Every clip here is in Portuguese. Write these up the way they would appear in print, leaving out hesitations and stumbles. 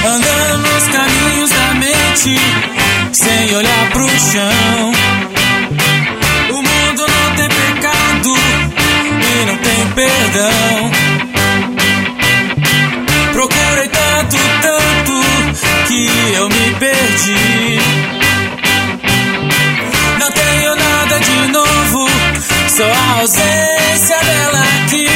andando nos caminhos da mente, sem olhar pro chão. O mundo não tem pecado e não tem perdão. Procurei tanto, tanto, que eu me perdi. Não tenho nada de novo, só a ausência dela aqui.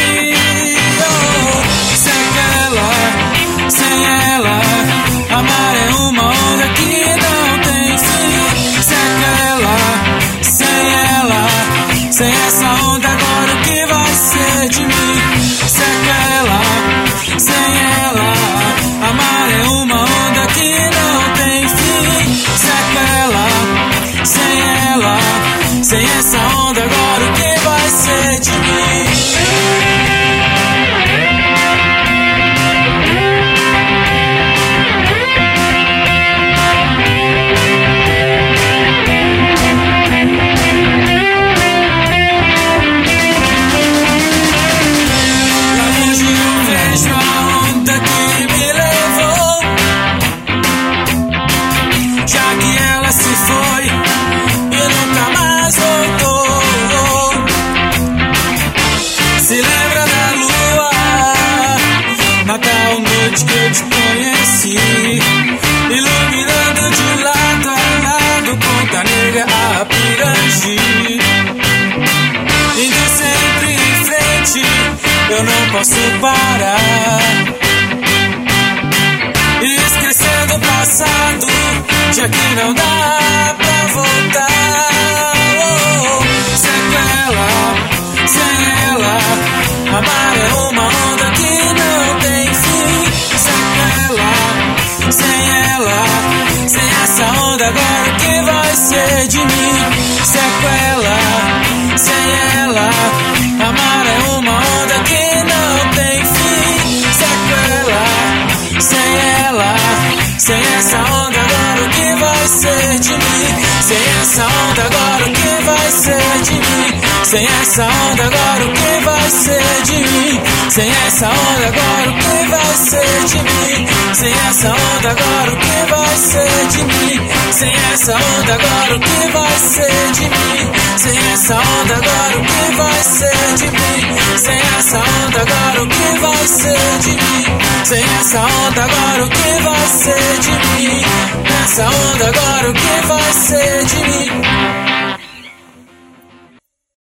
Sem ela, amar é uma onda que não tem fim. Sem ela, sem essa onda agora o que vai ser de mim? Sem ela, amar é uma onda que não tem fim. Sem ela, sem essa onda agora o que vai ser de mim? Que eu te conheci, iluminando de lado a lado, Ponta Negra a Pirangi. Indo sempre em frente, eu não posso parar. E esquecendo o passado, já que não dá pra voltar. Sem ela, amar é uma onda que não tem fim. Sem ela, sem essa onda agora o que vai ser de mim? Sem ela, amar é uma onda que não tem fim. Sem ela, sem essa onda agora o que vai ser de mim? Sem essa onda agora o que vai ser de mim? Sem essa onda agora o que vai ser de mim? Sem essa onda agora o que vai ser de mim? Sem essa onda agora o que vai ser de mim? Sem essa onda agora o que vai ser de mim? Sem essa onda agora o que vai ser de mim? Sem essa onda agora o que vai ser de mim? Sem essa onda agora o que vai ser de mim? Essa onda agora o que vai